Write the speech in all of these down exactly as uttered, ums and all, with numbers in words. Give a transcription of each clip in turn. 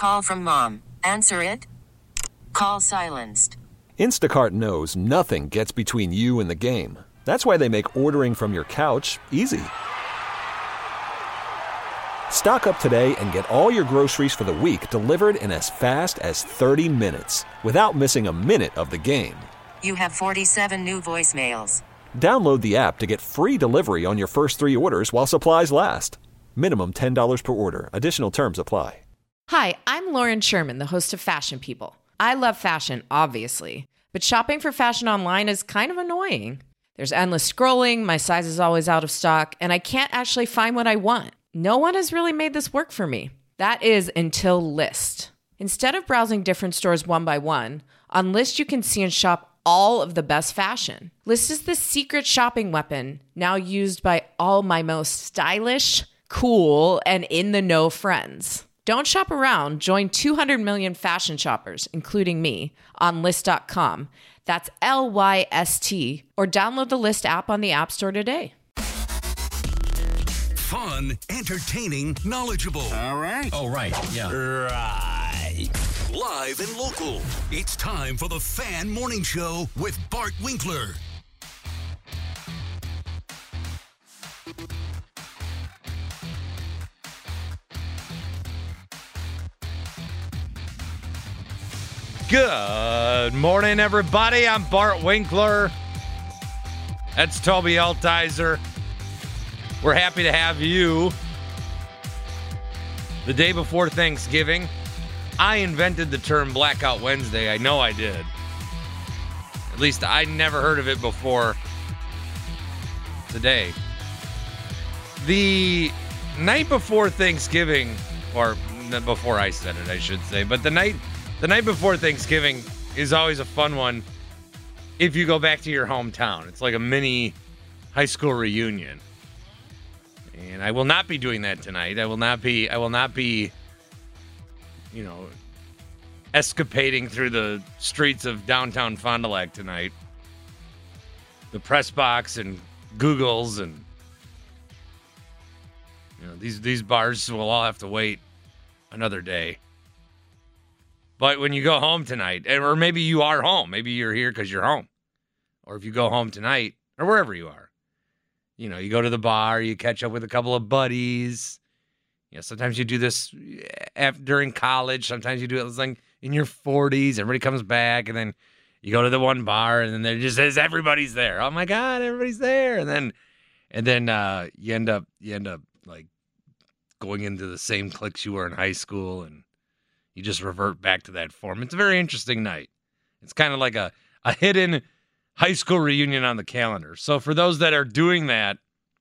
Call from mom. Answer it. Call silenced. Instacart knows nothing gets between you and the game. That's why they make ordering from your couch easy. Stock up today and get all your groceries for the week delivered in as fast as thirty minutes without missing a minute of the game. You have forty-seven new voicemails. Download the app to get free delivery on your first three orders while supplies last. Minimum ten dollars per order. Additional terms apply. Hi, I'm Lauren Sherman, the host of Fashion People. I love fashion, obviously, but shopping for fashion online is kind of annoying. There's endless scrolling, my size is always out of stock, and I can't actually find what I want. No one has really made this work for me. That is until Lyst. Instead of browsing different stores one by one, on Lyst you can see and shop all of the best fashion. Lyst is the secret shopping weapon now used by all my most stylish, cool, and in-the-know friends. Don't shop around. Join two hundred million fashion shoppers, including me, on Lyst dot com. That's L Y S T. Or download the Lyst app on the App Store today. Fun, entertaining, knowledgeable. All right. All right, yeah. Right. Live and local. It's time for the Fan Morning Show with Bart Winkler. Good morning, everybody. I'm Bart Winkler. That's Toby Altizer. We're happy to have you. The day before Thanksgiving, I invented the term Blackout Wednesday. I know I did. At least I never heard of it before today. The night before Thanksgiving, or before I said it, I should say, but the night the night before Thanksgiving is always a fun one if you go back to your hometown. It's like a mini high school reunion. And I will not be doing that tonight. I will not be, I will not be, you know, escapading through the streets of downtown Fond du Lac tonight. The press box and Googles and, you know, these, these bars will all have to wait another day. But when you go home tonight, or maybe you are home, maybe you're here because you're home. Or if you go home tonight, or wherever you are, you know, you go to the bar, you catch up with a couple of buddies. You know, sometimes you do this after, during college. Sometimes you do it like in your forties. Everybody comes back, and then you go to the one bar, and then there just says everybody's there. Oh my God, everybody's there. And then, and then uh, you end up, you end up like going into the same cliques you were in high school, and you just revert back to that form. It's a very interesting night. It's kind of like a, a hidden high school reunion on the calendar. So for those that are doing that,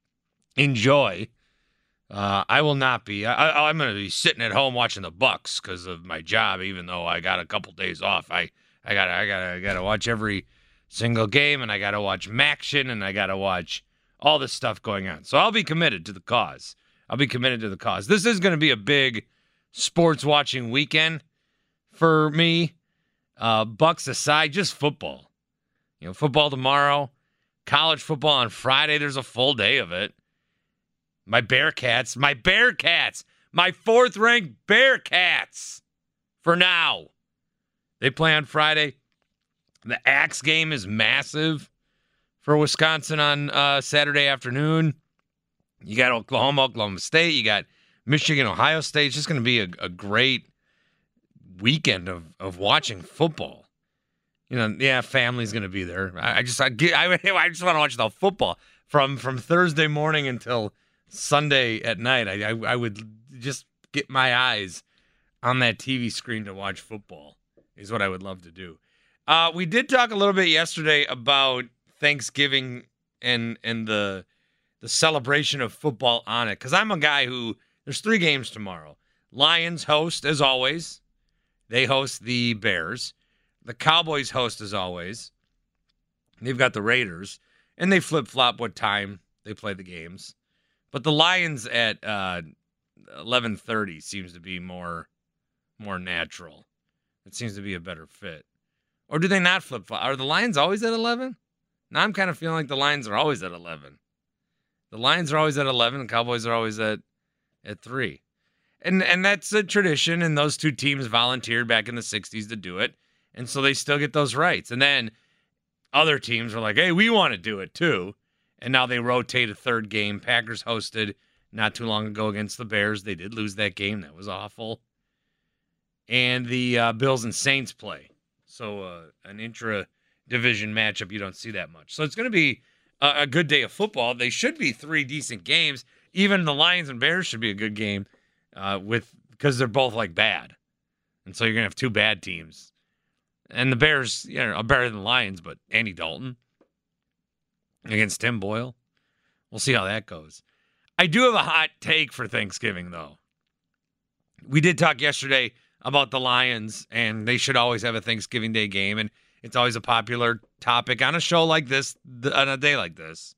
enjoy. Uh, I will not be. I, I'm going to be sitting at home watching the Bucks because of my job. Even though I got a couple days off, I I got I got I got to watch every single game, and I got to watch Maction, and I got to watch all this stuff going on. So I'll be committed to the cause. I'll be committed to the cause. This is going to be a big sports watching weekend for me. Uh, Bucks aside, just football. You know, football tomorrow, college football on Friday. There's a full day of it. My Bearcats, my Bearcats, my fourth-ranked Bearcats for now. They play on Friday. The Axe game is massive for Wisconsin on uh, Saturday afternoon. You got Oklahoma, Oklahoma State. You got Michigan, Ohio State. It's just going to be a, a great weekend of, of watching football. You know, yeah, family's going to be there. I, I just I, I, I just want to watch the football from, from Thursday morning until Sunday at night. I, I I would just get my eyes on that T V screen to watch football is what I would love to do. Uh, we did talk a little bit yesterday about Thanksgiving and and the the celebration of football on it, because I'm a guy who, there's three games tomorrow. Lions host, as always. They host the Bears. The Cowboys host, as always. They've got the Raiders. And they flip-flop what time they play the games. But the Lions at uh, eleven thirty seems to be more, more natural. It seems to be a better fit. Or do they not flip-flop? Are the Lions always at eleven? Now I'm kind of feeling like the Lions are always at eleven. The Lions are always at eleven. The Cowboys are always at, at three. And and that's a tradition, and those two teams volunteered back in the sixties to do it, and so they still get those rights. And then other teams were like, hey, we want to do it too. And now they rotate a third game. Packers hosted not too long ago against the Bears. They did lose that game. That was awful. And the uh, Bills and Saints play. So uh, an intra-division matchup, you don't see that much. So it's going to be a, a good day of football. They should be three decent games. Even the Lions and Bears should be a good game uh, with because they're both like bad. And so you're going to have two bad teams. And the Bears, you know, are better than the Lions, but Andy Dalton against Tim Boyle. We'll see how that goes. I do have a hot take for Thanksgiving, though. We did talk yesterday about the Lions, and they should always have a Thanksgiving Day game, and it's always a popular topic on a show like this, on a day like this,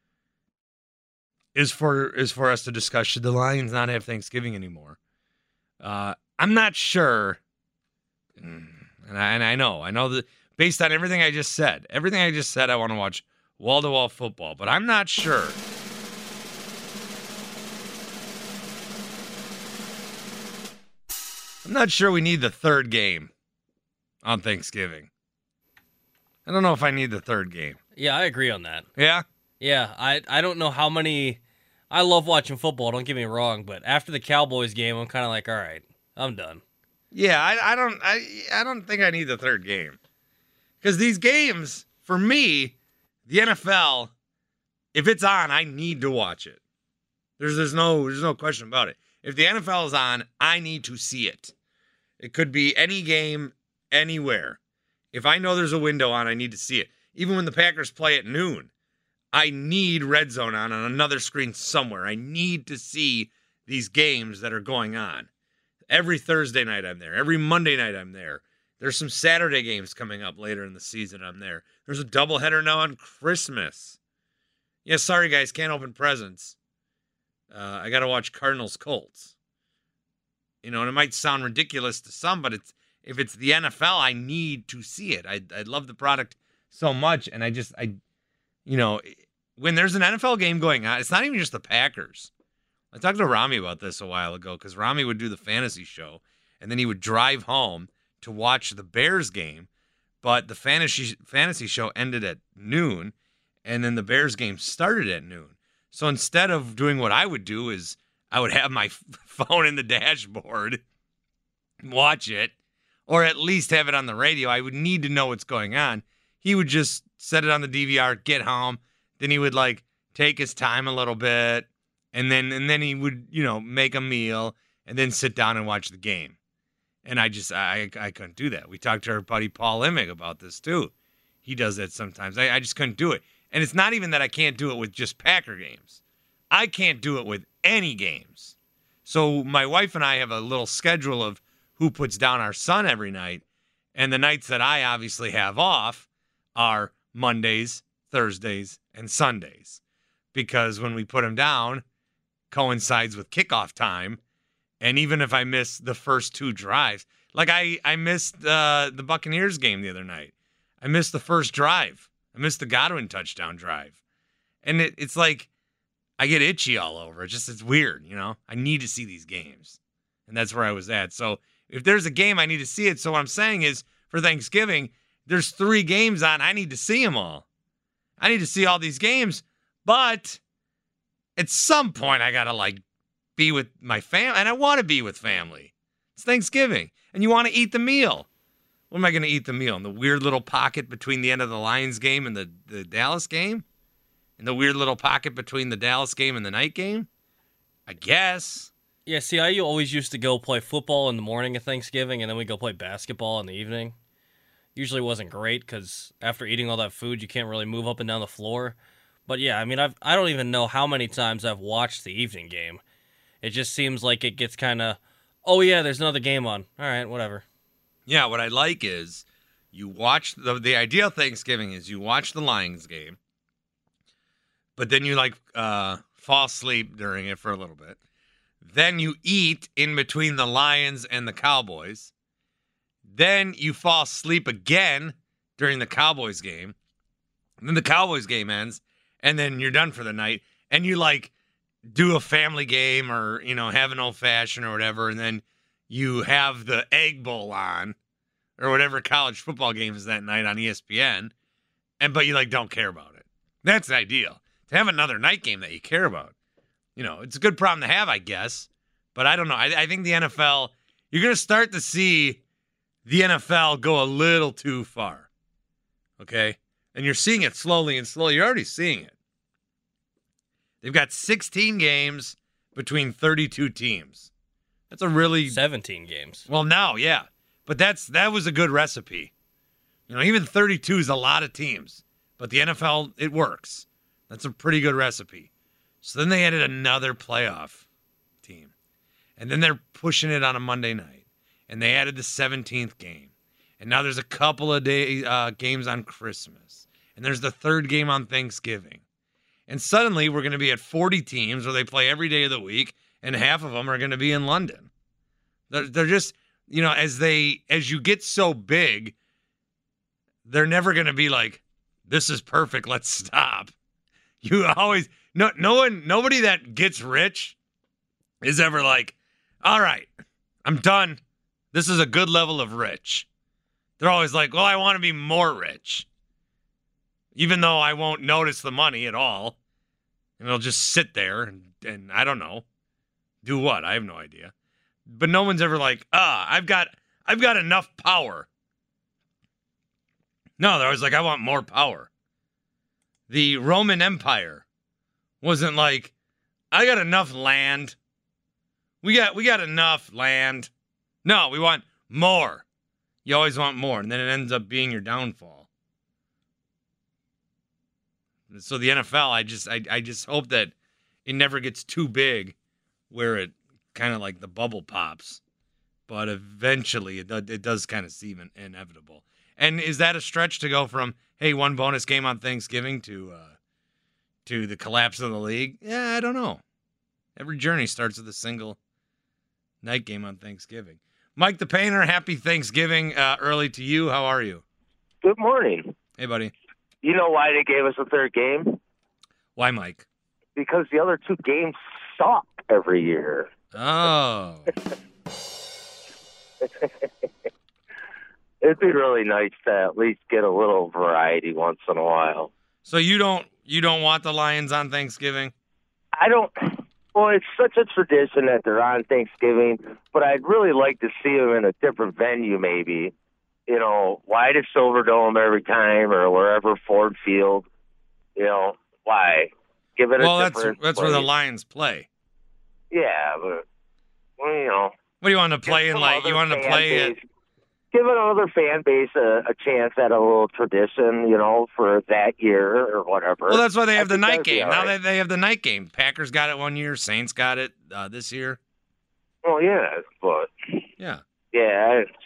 is for is for us to discuss, should the Lions not have Thanksgiving anymore? Uh, I'm not sure, and I, and I know, I know that based on everything I just said, everything I just said, I want to watch wall-to-wall football, but I'm not sure. I'm not sure we need the third game on Thanksgiving. I don't know if I need the third game. Yeah, I agree on that. Yeah? Yeah, I I don't know how many... I love watching football, don't get me wrong, but after the Cowboys game, I'm kind of like, all right, I'm done. Yeah, I, I don't I, I don't think I need the third game. Because these games, for me, the N F L, if it's on, I need to watch it. There's there's no there's no question about it. If the N F L is on, I need to see it. It could be any game, anywhere. If I know there's a window on, I need to see it. Even when the Packers play at noon, I need Red Zone on on another screen somewhere. I need to see these games that are going on. Every Thursday night I'm there. Every Monday night I'm there. There's some Saturday games coming up later in the season. I'm there. There's a doubleheader now on Christmas. Yeah, sorry guys, can't open presents. Uh, I got to watch Cardinals Colts. You know, and it might sound ridiculous to some, but it's if it's the N F L, I need to see it. I I love the product so much, and I just I, you know, when there's an N F L game going on, it's not even just the Packers. I talked to Rami about this a while ago because Rami would do the fantasy show, and then he would drive home to watch the Bears game, but the fantasy fantasy show ended at noon, and then the Bears game started at noon. So instead of doing what I would do is I would have my phone in the dashboard, watch it, or at least have it on the radio. I would need to know what's going on. He would just set it on the D V R, get home, then he would like take his time a little bit, and then and then he would, you know, make a meal and then sit down and watch the game. And I just I I couldn't do that. We talked to our buddy Paul Emick about this too. He does that sometimes. I, I just couldn't do it. And it's not even that I can't do it with just Packer games. I can't do it with any games. So my wife and I have a little schedule of who puts down our son every night. And the nights that I obviously have off are Mondays, Thursdays, and Sundays. Because when we put him down, coincides with kickoff time. And even if I miss the first two drives, like I, I missed uh, the Buccaneers game the other night. I missed the first drive. I missed the Godwin touchdown drive. And it, it's like I get itchy all over. It's just, it's weird, you know? I need to see these games. And that's where I was at. So if there's a game, I need to see it. So what I'm saying is for Thanksgiving, there's three games on. I need to see them all. I need to see all these games. But at some point, I got to like be with my family. And I want to be with family. It's Thanksgiving. And you want to eat the meal. What am I going to eat the meal? In the weird little pocket between the end of the Lions game and the, the Dallas game? In the weird little pocket between the Dallas game and the night game? I guess. Yeah, see, I always used to go play football in the morning of Thanksgiving, and then we go play basketball in the evening. Usually wasn't great, because after eating all that food, you can't really move up and down the floor. But yeah, I mean, I've, I don't even know how many times I've watched the evening game. It just seems like it gets kind of, oh yeah, there's another game on. All right, whatever. Yeah, what I like is you watch, the, the ideal Thanksgiving is you watch the Lions game, but then you like uh, fall asleep during it for a little bit. Then you eat in between the Lions and the Cowboys. Then you fall asleep again during the Cowboys game. And then the Cowboys game ends, and then you're done for the night. And you like do a family game or, you know, have an old fashioned or whatever, and then you have the Egg Bowl on or whatever college football game is that night on E S P N, and but you like don't care about it. That's ideal. To have another night game that you care about. You know, it's a good problem to have, I guess. But I don't know. I, I think the N F L, you're going to start to see the N F L go a little too far. Okay? And you're seeing it slowly and slowly. You're already seeing it. They've got sixteen games between thirty-two teams. That's a really... seventeen games. Well, now, yeah. But that's that was a good recipe. You know, even thirty-two is a lot of teams. But the N F L, it works. That's a pretty good recipe. So then they added another playoff team. And then they're pushing it on a Monday night. And they added the seventeenth game. And now there's a couple of day, uh, games on Christmas. And there's the third game on Thanksgiving. And suddenly we're going to be at forty teams where they play every day of the week. And half of them are going to be in London. They're, they're just, you know, as they, as you get so big, they're never going to be like, this is perfect, let's stop. You always, no, no one, nobody that gets rich is ever like, all right, I'm done. This is a good level of rich. They're always like, well, I want to be more rich. Even though I won't notice the money at all. And it'll just sit there and, and I don't know. Do what? I have no idea. But no one's ever like, ah, I've got, I've got enough power. No, they're always like, I want more power. The Roman Empire wasn't like, I got enough land. We got we got enough land. No, we want more. You always want more, and then it ends up being your downfall. So the N F L, I just I, I just hope that it never gets too big where it kind of like the bubble pops. But eventually it, it does kind of seem inevitable. And is that a stretch to go from, hey, one bonus game on Thanksgiving to uh, to the collapse of the league? Yeah, I don't know. Every journey starts with a single night game on Thanksgiving. Mike the Painter, happy Thanksgiving uh, early to you. How are you? Good morning. Hey, buddy. You know why they gave us a third game? Why, Mike? Because the other two games suck every year. Oh. It'd be really nice to at least get a little variety once in a while. So you don't you don't want the Lions on Thanksgiving? I don't. Well, it's such a tradition that they're on Thanksgiving, but I'd really like to see them in a different venue, maybe. You know, why the Silverdome every time or wherever, Ford Field? You know, why? Give it well, a that's different that's place. where the Lions play. Yeah, but well, you know. What do you want to play in? Like you want to play it? Give another fan base a, a chance at a little tradition, you know, for that year or whatever. Well, that's why they have I the night that'd be game. all Now right. that they have the night game. Packers got it one year. Saints got it uh, this year. Well, yeah, but Yeah. yeah, it's,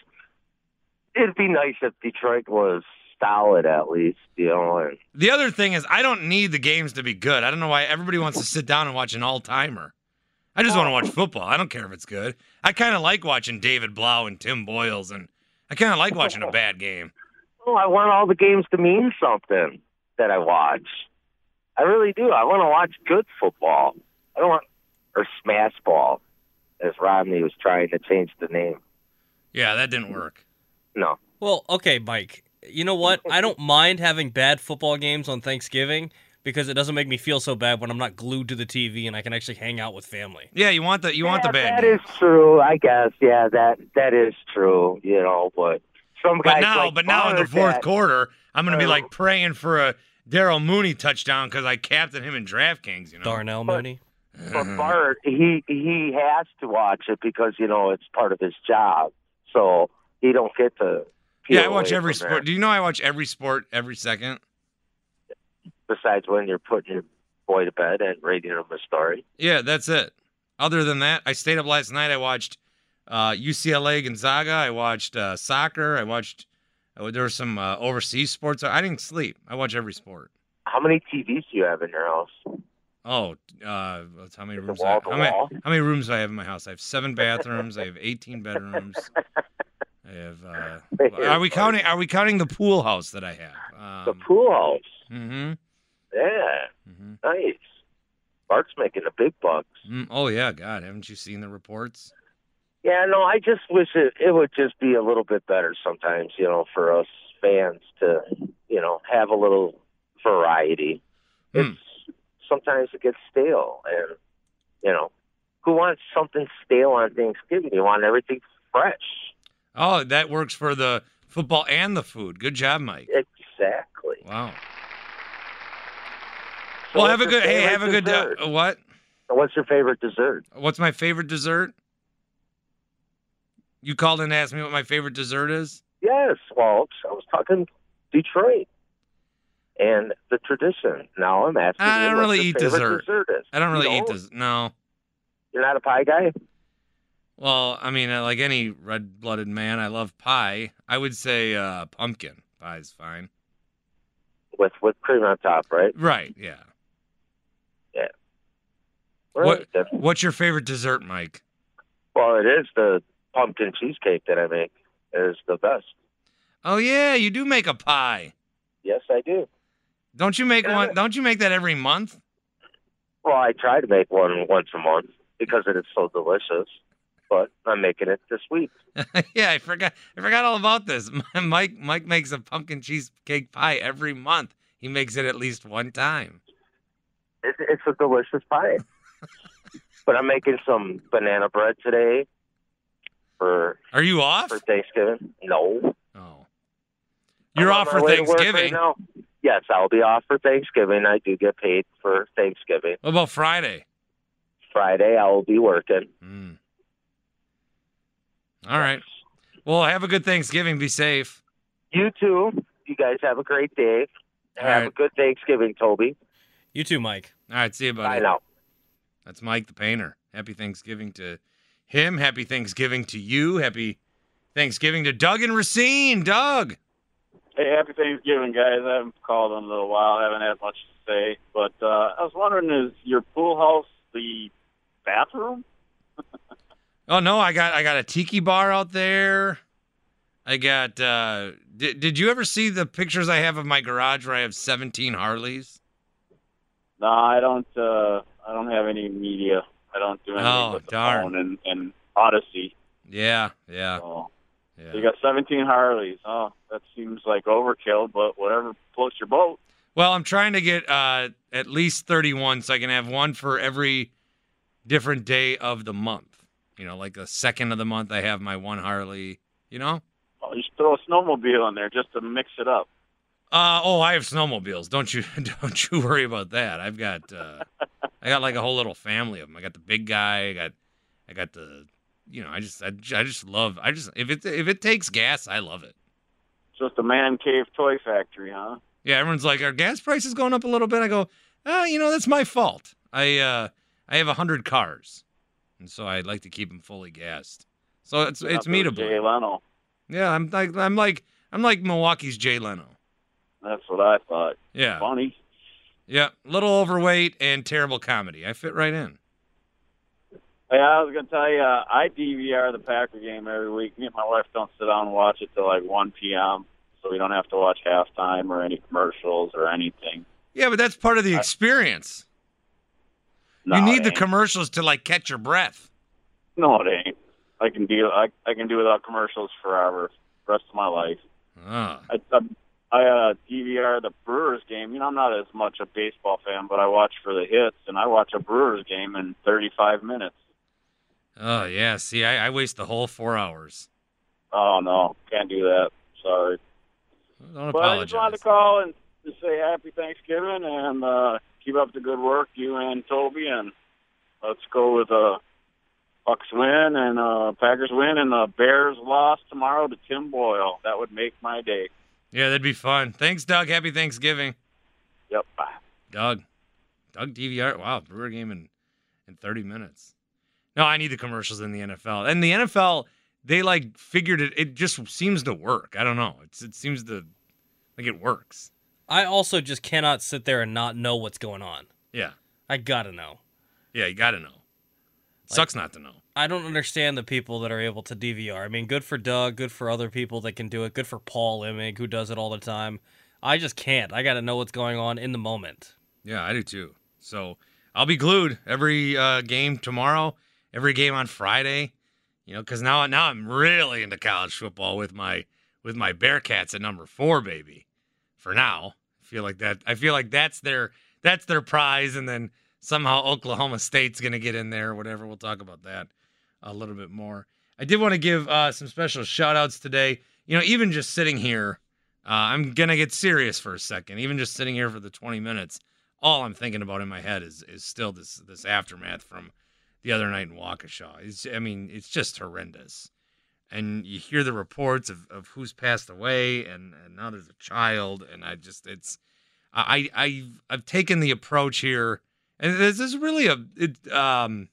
it'd be nice if Detroit was solid at least, you know. And The other thing is, I don't need the games to be good. I don't know why everybody wants to sit down and watch an all-timer. I just want to watch football. I don't care if it's good. I kind of like watching David Blau and Tim Boyles, and I kind of like watching a bad game. oh, I want all the games to mean something that I watch. I really do. I want to watch good football. I don't want or smash ball, as Rodney was trying to change the name. Yeah, that didn't work. No. Well, okay, Mike. You know what? I don't mind having bad football games on Thanksgiving because it doesn't make me feel so bad when I'm not glued to the T V and I can actually hang out with family. Yeah, you want the you want Yeah, the bad That games. is true, I guess. Yeah, that that is true. You know, but some But guys now, like but now in the Bonner fourth that- quarter, I'm going to be Uh, like praying for a Daryl Mooney touchdown because I captained him in DraftKings. You know, Darnell But- Mooney. But Bart, he he has to watch it because you know it's part of his job, so he don't get to. Yeah, I peel watch away every from sport. that. Do you know I watch every sport every second? Besides when you're putting your boy to bed and reading him a story. Yeah, that's it. Other than that, I stayed up last night. I watched uh, U C L A Gonzaga. I watched uh, soccer. I watched. Uh, there were some uh, overseas sports. I didn't sleep. I watch every sport. How many T Vs do you have in your house? Oh, uh, that's how many Is it rooms? I have. wall How to many, wall? how many rooms do I have in my house? I have seven bathrooms. I have eighteen bedrooms. I have. Uh, are we counting? Are we counting the pool house that I have? The Um, pool house. mm-hmm. Yeah, Mm-hmm. nice. Bart's making the big bucks. Mm, oh, yeah, God, haven't you seen the reports? Yeah, no, I just wish it, it would just be a little bit better sometimes, you know, for us fans to, you know, have a little variety. Hmm. It's sometimes it gets stale, and, you know, who wants something stale on Thanksgiving? You want everything fresh. Oh, that works for the football and the food. Good job, Mike. Exactly. Wow. So Well, have a what's your good, hey, favorite have a good dessert? day. What? What's your favorite dessert? What's my favorite dessert? You called and asked me what my favorite dessert is? Yes, well, I was talking Detroit and the tradition. Now I'm asking I you don't what really your eat favorite dessert. dessert is. I don't really You eat this. No. You're not a pie guy? Well, I mean, uh, like any red-blooded man, I love pie. I would say uh, pumpkin pie is fine. With with cream on top, right? Right, yeah. Right, What then. What's your favorite dessert, Mike? Well, it is the pumpkin cheesecake that I make. It is the best. Oh, yeah, you do make a pie. Yes, I do. Don't you make Yeah. one? Don't you make that every month? Well, I try to make one once a month because it is so delicious. But I'm making it this week. Yeah, I forgot. I forgot all about this. Mike Mike makes a pumpkin cheesecake pie every month. He makes it at least one time. It's, it's a delicious pie. But I'm making some banana bread today for Are you off? for Thanksgiving. No. Oh, you're I'm on off my for way to work right Thanksgiving. now. Yes, I'll be off for Thanksgiving. I do get paid for Thanksgiving. What about Friday? Friday, I will be working. Mm. All right. Well, have a good Thanksgiving. Be safe. You too. You guys have a great day. All Have right. a good Thanksgiving, Toby. You too, Mike. All right. See you, buddy. Bye now. That's Mike the painter. Happy Thanksgiving to him. Happy Thanksgiving to you. Happy Thanksgiving to Doug and Racine. Doug. Hey, happy Thanksgiving, guys. I haven't called in a little while. I haven't had much to say. But uh, I was wondering, is your pool house the bathroom? Oh no, I got I got a tiki bar out there. I got. Uh, did Did you ever see the pictures I have of my garage where I have seventeen Harleys? No, I don't. Uh, I don't have any media. I don't do anything Oh, with the darn. phone and, and Odyssey. Yeah, yeah, So yeah. you got seventeen Harleys. Oh, that seems like overkill, but whatever floats your boat. Well, I'm trying to get uh, at least thirty-one, so I can have one for every different day of the month. You know, like the second of the month, I have my one Harley. You know. Oh, you should throw a snowmobile in there just to mix it up. Uh, oh, I have snowmobiles. Don't you don't you worry about that. I've got uh, I got like a whole little family of them. I got the big guy. I got I got the you know I just I, I just love I just if it if it takes gas, I love it. Just a man cave toy factory, huh? Yeah, everyone's like, our gas prices going up a little bit. I go, ah, you know, that's my fault. I uh I have a hundred cars, and so I like to keep them fully gassed. So it's it's me to Jay blame. Leno. Yeah, I'm like I'm like I'm like Milwaukee's Jay Leno. That's what I thought. Yeah. Funny. Yeah, little overweight and terrible comedy. I fit right in. Hey, I was gonna tell you, uh, I D V R the Packer game every week. Me and my wife don't sit down and watch it till like one p.m., so we don't have to watch halftime or any commercials or anything. Yeah, but that's part of the experience. No, you it need the ain't. commercials to like catch your breath. No, it ain't. I can deal. I I can do without commercials forever, the rest of my life. Ah. I I, I uh, D V R the Brewers game. You know, I'm not as much a baseball fan, but I watch for the hits, and I watch a Brewers game in thirty-five minutes. Oh yeah. See, I, I waste the whole four hours. Oh no, can't do that. Sorry. Don't But I just wanted apologize. to call and to say happy Thanksgiving and uh, keep up the good work, you and Toby, and let's go with a uh, Bucks win and uh, Packers win and the Bears loss tomorrow to Tim Boyle. That would make my day. Yeah, that'd be fun. Thanks, Doug. Happy Thanksgiving. Yep. Bye. Doug. Doug D V R. Wow, Brewer game in, in thirty minutes. No, I need the commercials in the N F L. And the N F L, they like figured it. It just seems to work. I don't know. It's it seems to like it works. I also just cannot sit there and not know what's going on. Yeah. I gotta know. Yeah, you got to know. It sucks not to know. I don't understand the people that are able to D V R. I mean, good for Doug, good for other people that can do it, good for Paul Immig, who does it all the time. I just can't. I got to know what's going on in the moment. Yeah, I do too. So I'll be glued every uh, game tomorrow, every game on Friday, you know, because now now I'm really into college football with my with my Bearcats at number four, baby. For now, I feel like that. I feel like that's their that's their prize, and then somehow Oklahoma State's gonna get in there or whatever. We'll talk about that a little bit more. I did want to give uh, some special shout outs today. You know, even just sitting here, uh, I'm going to get serious for a second. Even just sitting here for the twenty minutes, all I'm thinking about in my head is is still this this aftermath from the other night in Waukesha. It's, I mean, it's just horrendous. And you hear the reports of, of who's passed away, and, and now there's a child, and I just, it's, I, I, I've taken the approach here, and this is really a, it, um,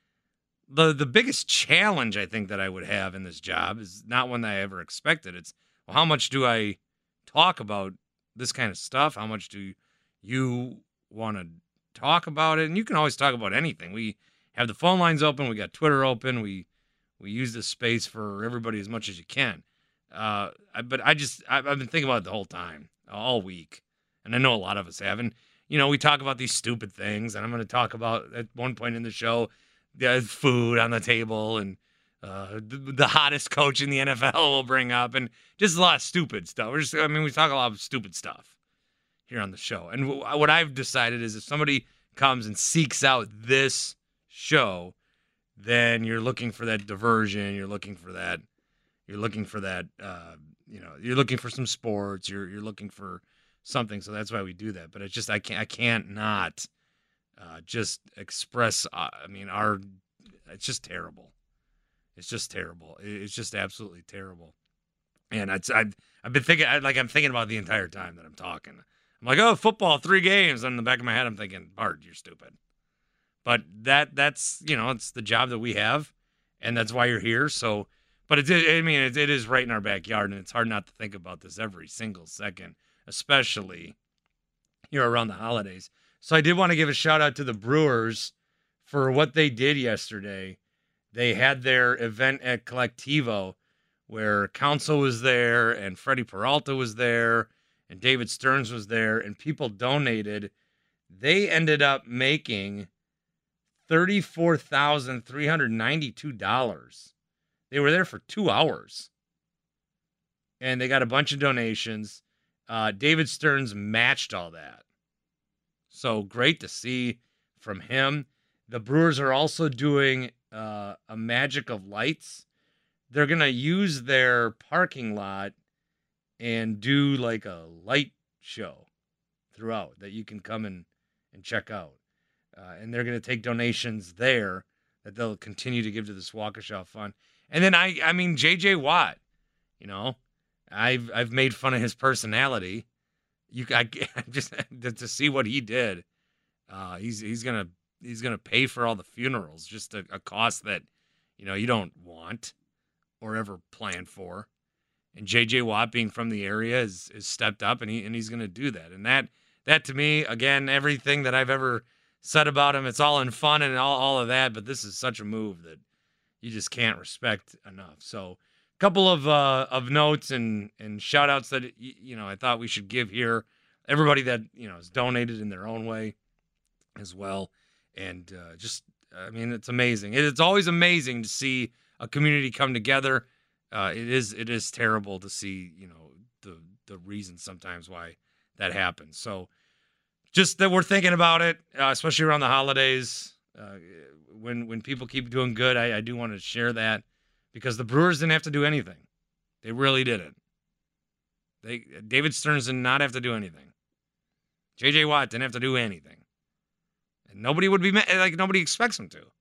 The the biggest challenge I think that I would have in this job is not one that I ever expected. It's, well, how much do I talk about this kind of stuff? How much do you want to talk about it? And you can always talk about anything. We have the phone lines open. We got Twitter open. We we use this space for everybody as much as you can. Uh, I, but I just, I've been thinking about it the whole time, all week. And I know a lot of us have. And, you know, we talk about these stupid things. And I'm going to talk about, at one point in the show, the food on the table, and uh, the, the hottest coach in the N F L will bring up, and just a lot of stupid stuff. We're just, I mean, we talk a lot of stupid stuff here on the show. And w- what I've decided is if somebody comes and seeks out this show, then you're looking for that diversion. You're looking for that. You're looking for that. Uh, you know, you're looking for some sports. You're you're looking for something. So that's why we do that. But it's just I can't I can't not. Uh, just express, uh, I mean, our, it's just terrible. It's just terrible. It's just absolutely terrible. And I'd, I'd, I've been thinking, I, like I'm thinking about the entire time that I'm talking. I'm like, oh, football, three games. And in the back of my head, I'm thinking, Bart, you're stupid. But that, that's, you know, it's the job that we have, and that's why you're here. So, but it's, I mean, it, it is right in our backyard, and it's hard not to think about this every single second, especially, you know, around the holidays. So I did want to give a shout out to the Brewers for what they did yesterday. They had their event at Collectivo where Council was there and Freddie Peralta was there and David Stearns was there, and people donated. They ended up making thirty-four thousand three hundred ninety-two dollars. They were there for two hours. And they got a bunch of donations. Uh, David Stearns matched all that. So great to see from him. The Brewers are also doing uh, a Magic of Lights. They're going to use their parking lot and do like a light show throughout that you can come and, and check out. Uh, and they're going to take donations there that they'll continue to give to this Waukesha Fund. And then, I I mean, J J Watt, you know, I've I've made fun of his personality. You I, just to see what he did. Uh, he's he's gonna he's gonna pay for all the funerals, just a, a cost that you know you don't want or ever plan for. And J J Watt, being from the area, is is stepped up, and he and he's gonna do that. And that that to me, again, everything that I've ever said about him, it's all in fun and all all of that. But this is such a move that you just can't respect enough. So. Couple of uh, of notes and, and shout outs that, you know, I thought we should give here. Everybody that, you know, has donated in their own way as well. And uh, just, I mean, it's amazing. It's always amazing to see a community come together. Uh, it is it is terrible to see, you know, the, the reasons sometimes why that happens. So just that we're thinking about it, uh, especially around the holidays. Uh, when, when people keep doing good, I, I do want to share that. Because the Brewers didn't have to do anything. They really didn't. They David Stearns did not have to do anything. J J Watt didn't have to do anything. And nobody would be, like, nobody expects him to.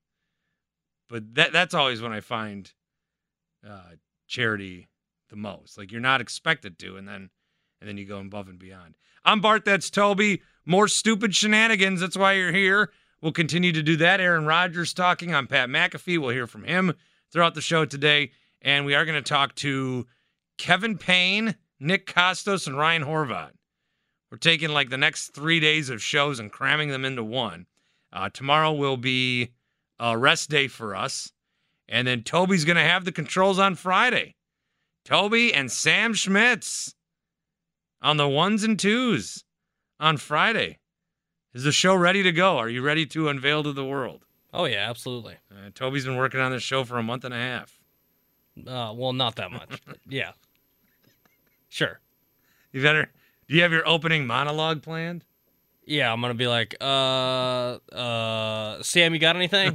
But that that's always when I find uh, charity the most. Like, you're not expected to, and then and then you go above and beyond. I'm Bart, that's Toby. More stupid shenanigans, that's why you're here. We'll continue to do that. Aaron Rodgers talking. I'm Pat McAfee. We'll hear from him throughout the show today, and we are going to talk to Kevin Payne, Nick Kostos, and Ryan Horvat. We're taking like the next three days of shows and cramming them into one. Uh, tomorrow will be a rest day for us, and then Toby's going to have the controls on Friday. Toby and Sam Schmitz on the ones and twos on Friday. Is the show ready to go? Are you ready to unveil to the world? Oh, yeah, absolutely. Uh, Toby's been working on this show for a month and a half. Uh, well, not that much. But yeah. Sure. You better. Do you have your opening monologue planned? Yeah, I'm going to be like, uh, uh, Sam, you got anything?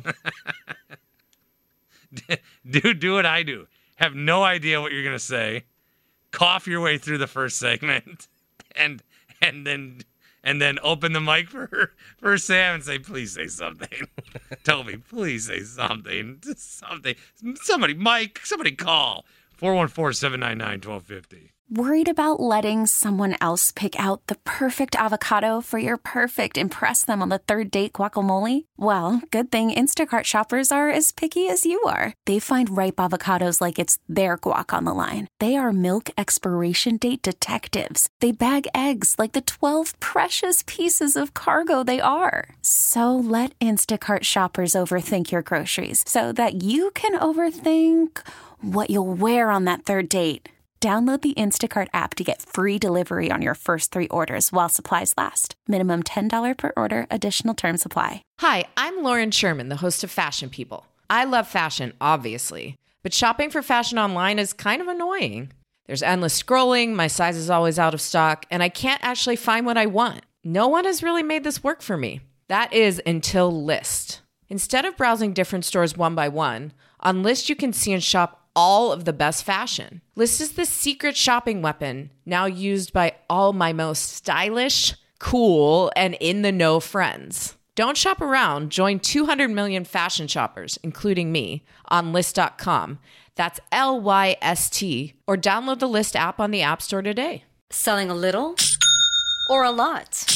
do, do what I do. Have no idea what you're going to say. Cough your way through the first segment. And and then and then open the mic for, for Sam and say, please say something. Toby, please say something. Just something. Somebody, Mike, somebody call. four one four, seven nine nine, one two five zero. Worried about letting someone else pick out the perfect avocado for your perfect impress them on the third date guacamole? Well, good thing Instacart shoppers are as picky as you are. They find ripe avocados like it's their guac on the line. They are milk expiration date detectives. They bag eggs like the twelve precious pieces of cargo they are. So let Instacart shoppers overthink your groceries so that you can overthink what you'll wear on that third date. Download the Instacart app to get free delivery on your first three orders while supplies last. Minimum ten dollars per order. Additional terms apply. Hi, I'm Lauren Sherman, the host of Fashion People. I love fashion, obviously, but shopping for fashion online is kind of annoying. There's endless scrolling, my size is always out of stock, and I can't actually find what I want. No one has really made this work for me. That is until Lyst. Instead of browsing different stores one by one, on Lyst you can see and shop all of the best fashion. Lyst is the secret shopping weapon now used by all my most stylish, cool, and in-the-know friends. Don't shop around. Join two hundred million fashion shoppers, including me, on Lyst dot com. That's L Y S T, or download the Lyst app on the App Store today. Selling a little or a lot?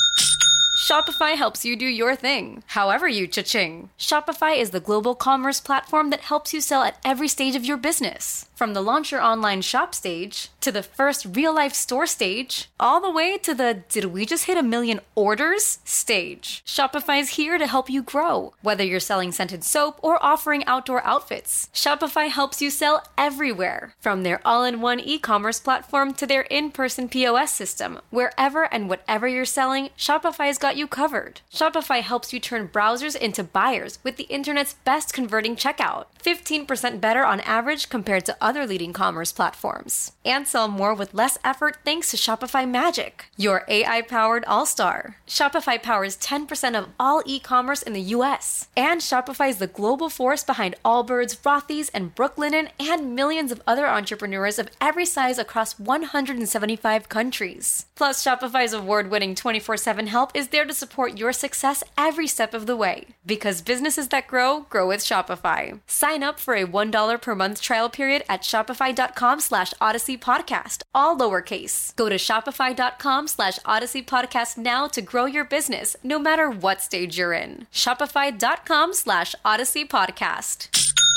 Shopify helps you do your thing, however you cha-ching. Shopify is the global commerce platform that helps you sell at every stage of your business. From the launch your online shop stage, to the first real-life store stage, all the way to the did we just hit a million orders stage. Shopify is here to help you grow. Whether you're selling scented soap or offering outdoor outfits, Shopify helps you sell everywhere. From their all-in-one e-commerce platform to their in-person P O S system, wherever and whatever you're selling, Shopify's got you covered. Shopify helps you turn browsers into buyers with the internet's best converting checkout. fifteen percent better on average compared to other leading commerce platforms. And sell more with less effort thanks to Shopify Magic, your A I-powered all-star. Shopify powers ten percent of all e-commerce in the U S. And Shopify is the global force behind Allbirds, Rothy's, and Brooklinen, and millions of other entrepreneurs of every size across one hundred seventy-five countries. Plus, Shopify's award-winning twenty-four seven help is there to support your success every step of the way. Because businesses that grow, grow with Shopify. Sign up for a one dollar per month trial period at shopify.com slash Odyssey Podcast, all lowercase. Go to shopify.com slash Odyssey Podcast now to grow your business, no matter what stage you're in. Shopify.com slash Odyssey Podcast.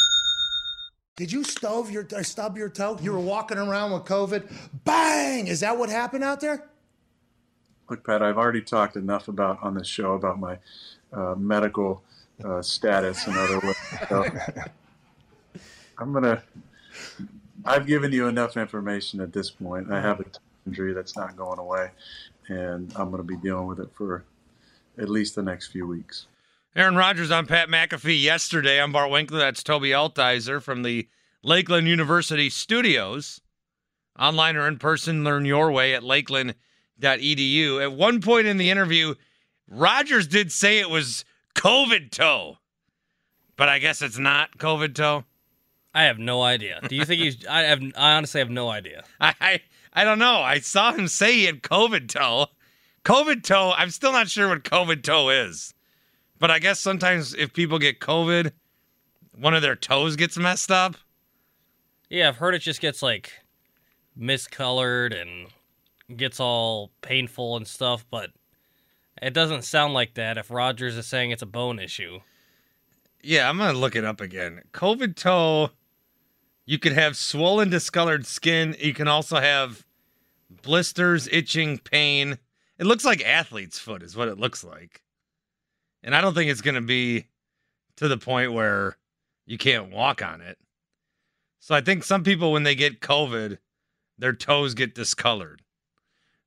Did you stub your, uh, stub your toe? You were walking around with COVID. Bang! Is that what happened out there? Look, Pat, I've already talked enough about on this show about my uh, medical uh, status and other ways. So I'm gonna. I've given you enough information at this point. I have a injury that's not going away, and I'm going to be dealing with it for at least the next few weeks. Aaron Rodgers on Pat McAfee yesterday. I'm Bart Winkler. That's Toby Altizer from the Lakeland University studios. Online or in person, learn your way at lakeland dot e d u. At one point in the interview, Rodgers did say it was COVID toe, but I guess it's not COVID toe. I have no idea. Do you think he's? I have. I honestly have no idea. I, I I don't know. I saw him say he had COVID toe. COVID toe. I'm still not sure what COVID toe is, but I guess sometimes if people get COVID, one of their toes gets messed up. Yeah, I've heard it just gets like miscolored and gets all painful and stuff, but it doesn't sound like that if Rodgers is saying it's a bone issue. Yeah, I'm going to look it up again. COVID toe, you could have swollen, discolored skin. You can also have blisters, itching, pain. It looks like athlete's foot is what it looks like. And I don't think it's going to be to the point where you can't walk on it. So I think some people, when they get COVID, their toes get discolored.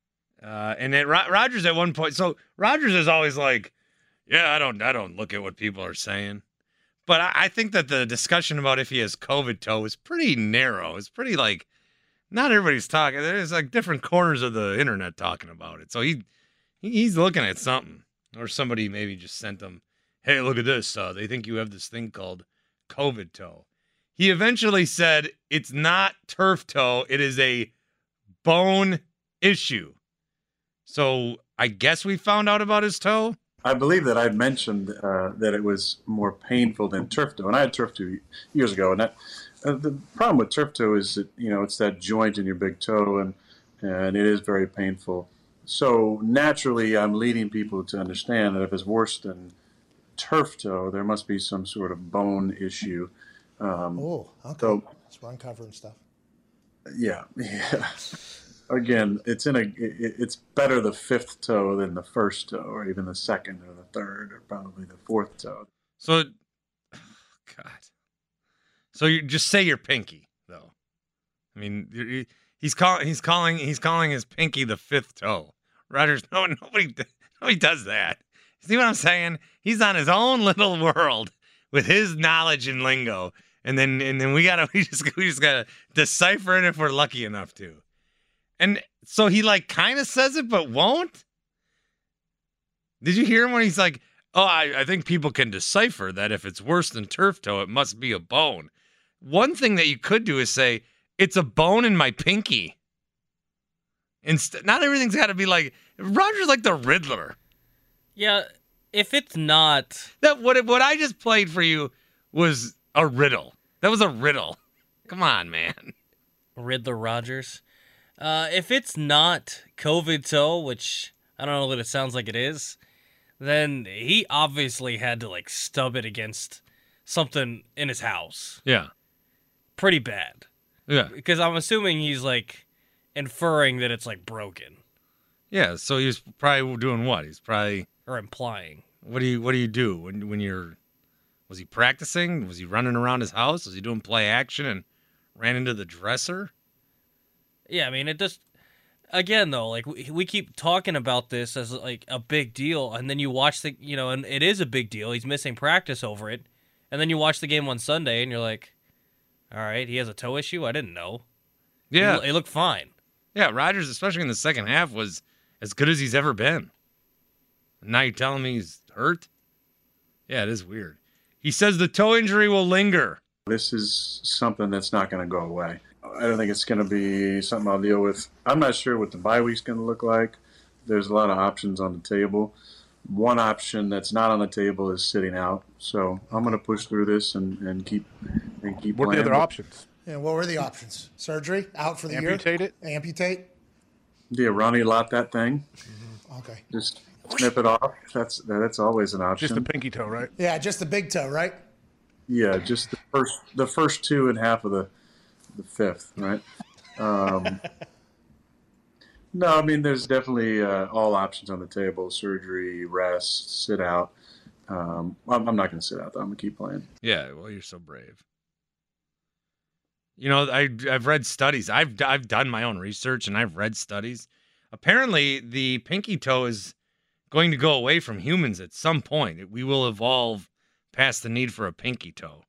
Uh, and then Ro- Rodgers at one point. So Rodgers is always like, "Yeah, I don't, I don't look at what people are saying." But I, I think that the discussion about if he has COVID toe is pretty narrow. It's pretty like, not everybody's talking. There's like different corners of the internet talking about it. So he, he he's looking at something, or somebody maybe just sent him, "Hey, look at this. Uh, they think you have this thing called COVID toe." He eventually said it's not turf toe. It is a bone issue. So I guess we found out about his toe. I believe that I'd mentioned uh, that it was more painful than turf toe, and I had turf toe years ago. And that, uh, the problem with turf toe is that, you know, it's that joint in your big toe, and and it is very painful. So naturally, I'm leading people to understand that if it's worse than turf toe, there must be some sort of bone issue. Um, oh, okay. So, that's why I'm covering stuff. Yeah, yeah. Again, it's in a. It, it's better the fifth toe than the first toe, or even the second, or the third, or probably the fourth toe. So, God. So you just say your pinky, though. I mean, you're, he's calling. He's calling. He's calling his pinky the fifth toe. Rodgers, no, nobody, nobody does that. See what I'm saying? He's on his own little world with his knowledge and lingo, and then and then we gotta we just we just gotta decipher it if we're lucky enough to. And so he like kind of says it, but won't. Did you hear him when he's like, "Oh, I, I think people can decipher that if it's worse than turf toe, it must be a bone." One thing that you could do is say, "It's a bone in my pinky." Instead, not everything's got to be like Rodgers, like the Riddler. Yeah, if it's not that, what what I just played for you was a riddle. That was a riddle. Come on, man. Riddler Rodgers. Uh, if it's not COVID toe, which I don't know that it sounds like it is, then he obviously had to like stub it against something in his house. Yeah. Pretty bad. Yeah. Because I'm assuming he's like inferring that it's like broken. Yeah, so he was probably doing what? He's probably or implying. What do you what do you do when when you're was he practicing? Was he running around his house? Was he doing play action and ran into the dresser? Yeah, I mean, it just, again, though, like, we, we keep talking about this as, like, a big deal, and then you watch the, you know, and it is a big deal. He's missing practice over it, and then you watch the game on Sunday, and you're like, all right, he has a toe issue? I didn't know. Yeah. He, he looked fine. Yeah, Rodgers, especially in the second half, was as good as he's ever been. And now you're telling me he's hurt? Yeah, it is weird. He says the toe injury will linger. This is something that's not going to go away. I don't think it's going to be something I'll deal with. I'm not sure what the bye week's going to look like. There's a lot of options on the table. One option that's not on the table is sitting out. So I'm going to push through this and, and keep and keep What are playing. the other options? Yeah, what were the options? Surgery? Out for the Amputate year? it? Amputate? Yeah, Ronnie Lott that thing. Mm-hmm. Okay. Just snip it off. That's that's always an option. Just the pinky toe, right? Yeah, just the big toe, right? Yeah, just the first the first two and half of the the fifth, right? Um, no, I mean, there's definitely uh, all options on the table: surgery, rest, sit out. Um, I'm, I'm not going to sit out, though. I'm going to keep playing. Yeah, well, you're so brave. You know, I, I've read studies. I've, I've done my own research, and I've read studies. Apparently, the pinky toe is going to go away from humans at some point. We will evolve past the need for a pinky toe.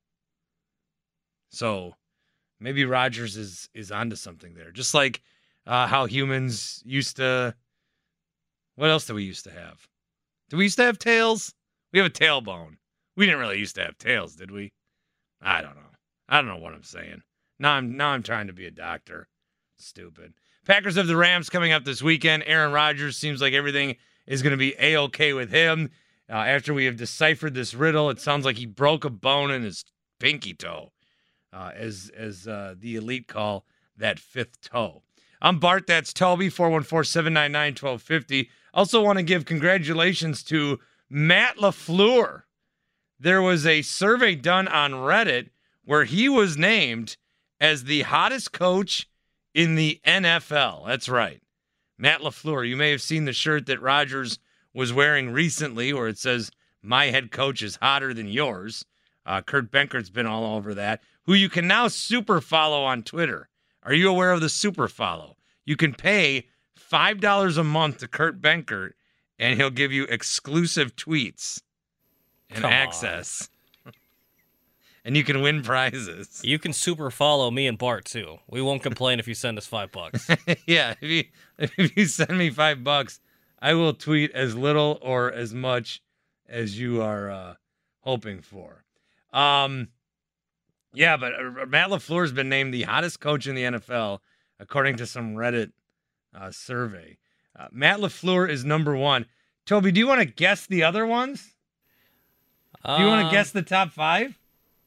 So maybe Rodgers is is onto something there. Just like uh, how humans used to. What else did we used to have? Did we used to have tails? We have a tailbone. We didn't really used to have tails, did we? I don't know. I don't know what I'm saying. Now I'm now I'm trying to be a doctor. Stupid. Packers have the Rams coming up this weekend. Aaron Rodgers seems like everything is going to be A-okay with him. Uh, after we have deciphered this riddle, it sounds like he broke a bone in his pinky toe. Uh, as as uh, the elite call that fifth toe. I'm Bart, that's Toby, four one four, seven nine nine, one two five zero. Also want to give congratulations to Matt LaFleur. There was a survey done on Reddit where he was named as the hottest coach in the N F L. That's right. Matt LaFleur. You may have seen the shirt that Rodgers was wearing recently where it says, "My head coach is hotter than yours." Uh, Kurt Benkert's been all over that, who you can now super follow on Twitter. Are you aware of the super follow? You can pay five dollars a month to Kurt Benkert, and he'll give you exclusive tweets and Come access. And you can win prizes. You can super follow me and Bart, too. We won't complain if you send us five bucks. Yeah, if you, if you send me five bucks, I will tweet as little or as much as you are uh, hoping for. Um, yeah, but uh, Matt LaFleur has been named the hottest coach in the N F L, according to some Reddit uh, survey. Uh, Matt LaFleur is number one. Toby, do you want to guess the other ones? Do you want to Um, guess the top five?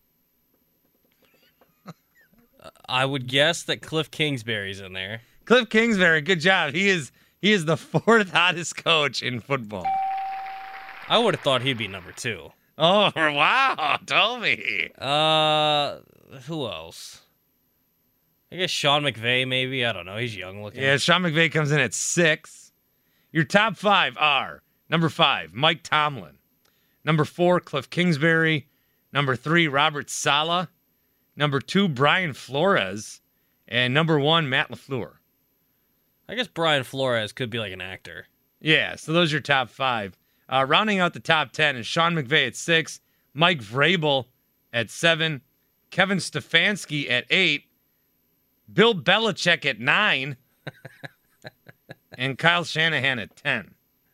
I would guess that Cliff Kingsbury's in there. Cliff Kingsbury, good job. He is he is the fourth hottest coach in football. I would have thought he'd be number two. Oh, wow, Toby. Uh, who else? I guess Sean McVay, maybe. I don't know. He's young looking. Yeah, Sean McVay comes in at six. Your top five are number five, Mike Tomlin. Number four, Cliff Kingsbury. Number three, Robert Saleh. Number two, Brian Flores. And number one, Matt LaFleur. I guess Brian Flores could be like an actor. Yeah, so those are your top five. Uh, rounding out the top ten is Sean McVay at six, Mike Vrabel at seven, Kevin Stefanski at eight, Bill Belichick at nine, and Kyle Shanahan at ten.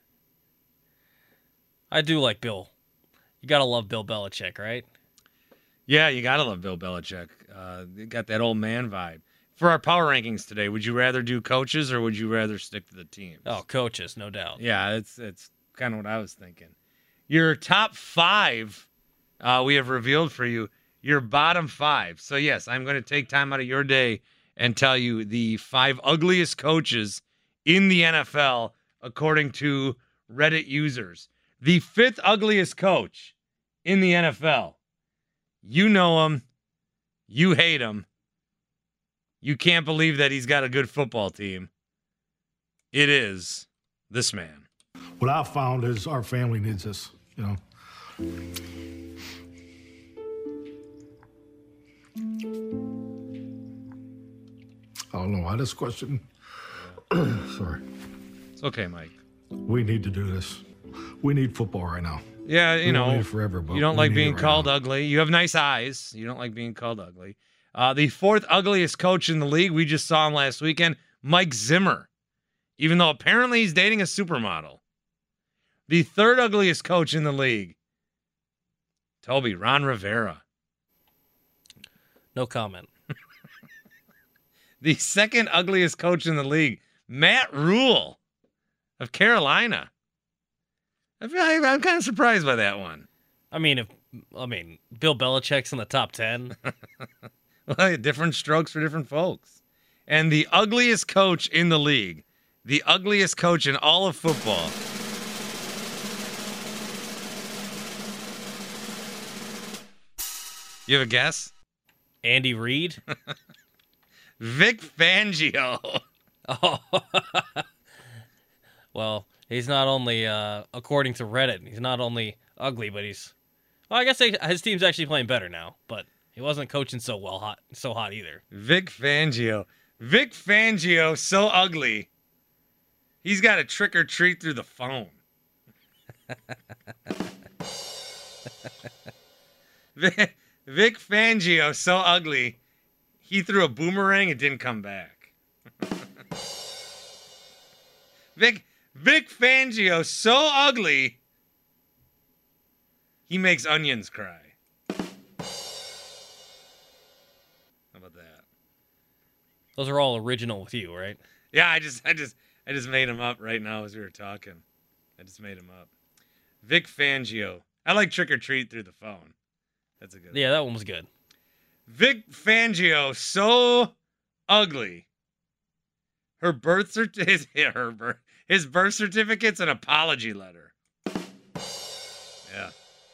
I do like Bill. You gotta love Bill Belichick, right? Yeah, you gotta love Bill Belichick. Uh, you got that old man vibe. For our power rankings today, would you rather do coaches or would you rather stick to the teams? Oh, coaches, no doubt. Yeah, it's it's kind of what I was thinking. Your top five, uh, we have revealed for you. Your bottom five. So yes, I'm going to take time out of your day and tell you the five ugliest coaches in the N F L according to Reddit users. The fifth ugliest coach in the N F L. You know him. You hate him. You can't believe that he's got a good football team. It is this man. What I've found is our family needs us, you know. I don't know why this question. Sorry. It's okay, Mike. We need to do this. We need football right now. Yeah, you we know, don't need it forever, but you don't we like need being it right called now. ugly. You have nice eyes. You don't like being called ugly. Uh, the fourth ugliest coach in the league, we just saw him last weekend, Mike Zimmer, even though apparently he's dating a supermodel. The third ugliest coach in the league, Toby, Ron Rivera. No comment. The second ugliest coach in the league, Matt Rule of Carolina. I feel like I'm kind of surprised by that one. I mean, if I mean Bill Belichick's in the top ten. Well, different strokes for different folks. And the ugliest coach in the league, the ugliest coach in all of football. You have a guess? Andy Reid. Vic Fangio. Oh. Well, he's not only, uh, according to Reddit, he's not only ugly, but he's. Well, I guess they, his team's actually playing better now, but he wasn't coaching so well, hot, so hot either. Vic Fangio. Vic Fangio, so ugly. He's got a trick or treat through the phone. Vic, Vic Fangio, so ugly. He threw a boomerang, it didn't come back. Vic Vic Fangio, so ugly. He makes onions cry. How about that? Those are all original with you, right? Yeah, I just, I just, I just made him up right now as we were talking. I just made him up. Vic Fangio. I like trick or treat through the phone. That's a good. Yeah, that one was good. Vic Fangio, so ugly. Her birth certificate, his, her birth, his birth certificate's an apology letter. Yeah.